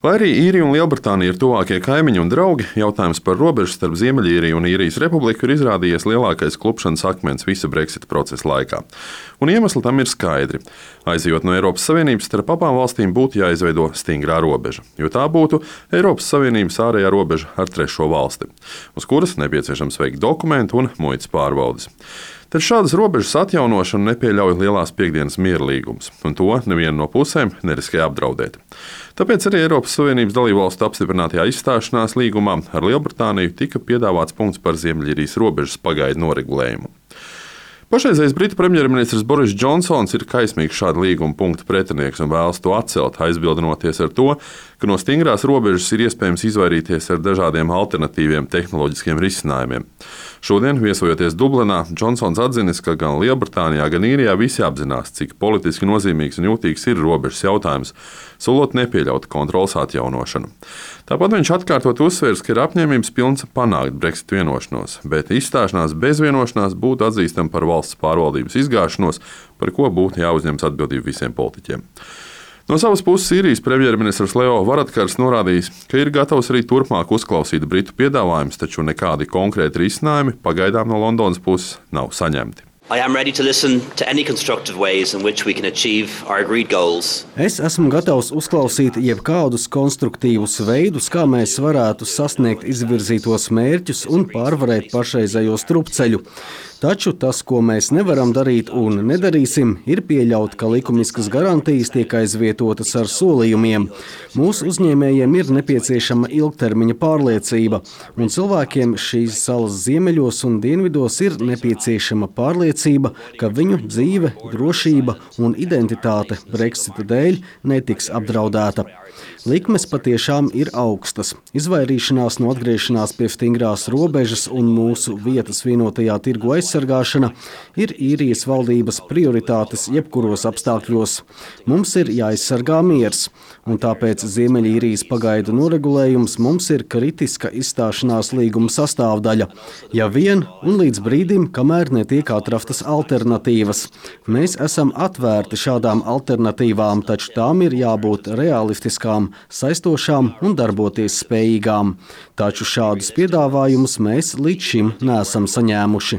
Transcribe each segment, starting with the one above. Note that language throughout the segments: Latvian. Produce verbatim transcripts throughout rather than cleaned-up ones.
Lai arī Īrija un Lielbritānija ir tuvākie kaimiņi un draugi, jautājums par robežu starp Ziemeļīriju un Īrijas republiku ir izrādījies lielākais klupšanas akmens visa Brexit procesa laikā. Un iemesli tam ir skaidri. Aizejot no Eiropas Savienības, starp abām valstīm būtu jāizveido stingrā robeža, jo tā būtu Eiropas Savienības ārējā robeža ar trešo valsti, uz kuras nepieciešams veikt dokumentu un muitas pārbaudes. Tad šādas robežas atjaunošanu nepieļauj lielās piekdienas miera līgums, un to neviena no pusēm neriskē apdraudēt. Tāpēc arī Eiropas Savienības dalībvalstu apstiprinātajā izstāšanās līgumā ar Lielbritāniju tika piedāvāts punkts par Ziemeļīrijas robežas pagaidu noregulējumu. Pašreizējais Britu premjerministrs Boris Džonsons ir kaismīgs šāda līguma punkta pretinieks un vēlas to atcelt, aizbildinoties ar to, ka no stingrās robežas ir iespējams izvairīties ar dažādiem alternatīviem tehnoloģiskiem risinājumiem. Šodien, viesojoties Dublinā, Džonsons atzinis, ka gan Lielbritānijā, gan Īrijā visi apzinās, cik politiski nozīmīgs un jūtīgs ir robežas jautājums, solot nepieļaut kontroles atjaunošanu. Tāpat viņš atkārtot uzsvērs, ka ir apņēmības pilns panākt Brexit vienošanos, bet izstāšanās bez vienošanās būtu atzīstama par valsts pārvaldības izgāšanos, par ko būtu jāuzņemas atbildība visiem politiķiem. No savas puses Īrijas premjerministrs Leo Varadkars norādījis, ka ir gatavs arī turpmāk uzklausīt Britu piedāvājumus, taču nekādi konkrēti risinājumi pagaidām no Londonas puses nav saņemti. Es esmu gatavs uzklausīt jebkādus konstruktīvus veidus, kā mēs varētu sasniegt izvirzītos mērķus un pārvarēt pašreizējo strupceļu. Taču tas, ko mēs nevaram darīt un nedarīsim, ir pieļaut, ka likumiskas garantijas tiek aizvietotas ar solījumiem. Mūsu uzņēmējiem ir nepieciešama ilgtermiņa pārliecība, un cilvēkiem šīs salas ziemeļos un dienvidos ir nepieciešama pārliecība, ka viņu dzīve, drošība un identitāte Brexita dēļ netiks apdraudēta. Likmes patiešām ir augstas. Izvairīšanās no atgriešanās pie stingrās robežas un mūsu vietas vienotajā tirgu aizsargāšana ir Īrijas valdības prioritātes jebkuros apstākļos. Mums ir jāaizsargā miers, un tāpēc Ziemeļīrijas pagaidu noregulējums mums ir kritiska izstāšanās līguma sastāvdaļa. Ja vien un līdz brīdim, kamēr netiek atrastas alternatīvas. Mēs esam atvērti šādām alternatīvām, taču tām ir jābūt realistiskām, saistošām un darboties spējīgām. Taču šādus piedāvājumus mēs līdz šim neesam saņēmuši.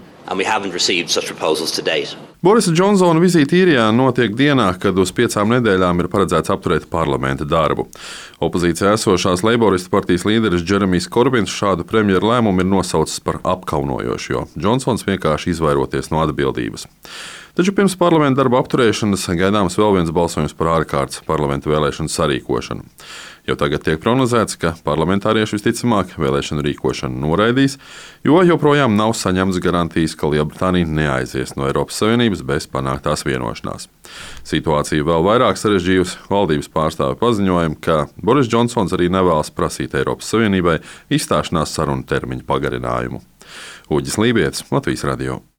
Borisa Džonsona vizīte Īrijā notiek dienā, kad uz piecām nedēļām ir paredzēts apturēt parlamenta darbu. Opozīcijā esošās Leiboristu partijas līderis Džeremijs Korbins šādu premjera lēmumu ir nosaucis par apkaunojošu, jo Džonsons vienkārši izvairoties no atbildības. Taču pirms parlamenta darba apturēšanas gaidāms vēl viens balsojums par ārkārtas parlamenta vēlēšanu sarīkošanu. Jau tagad tiek prognozēts, ka parlamentārieši visticamāk vēlēšanu rīkošanu noraidīs, jo joprojām nav saņemts garantijas, ka Lielbritānija neaizies no Eiropas Savienības bez panāktās vienošanās. Situācija vēl vairāk sarežģījusi valdības pārstāvi paziņojumu, ka Boris Džonsons arī nevēlas prasīt Eiropas Savienībai izstāšanās sarunu termiņu pagarinājumu. Uģis Lībietis, Latvijas radio.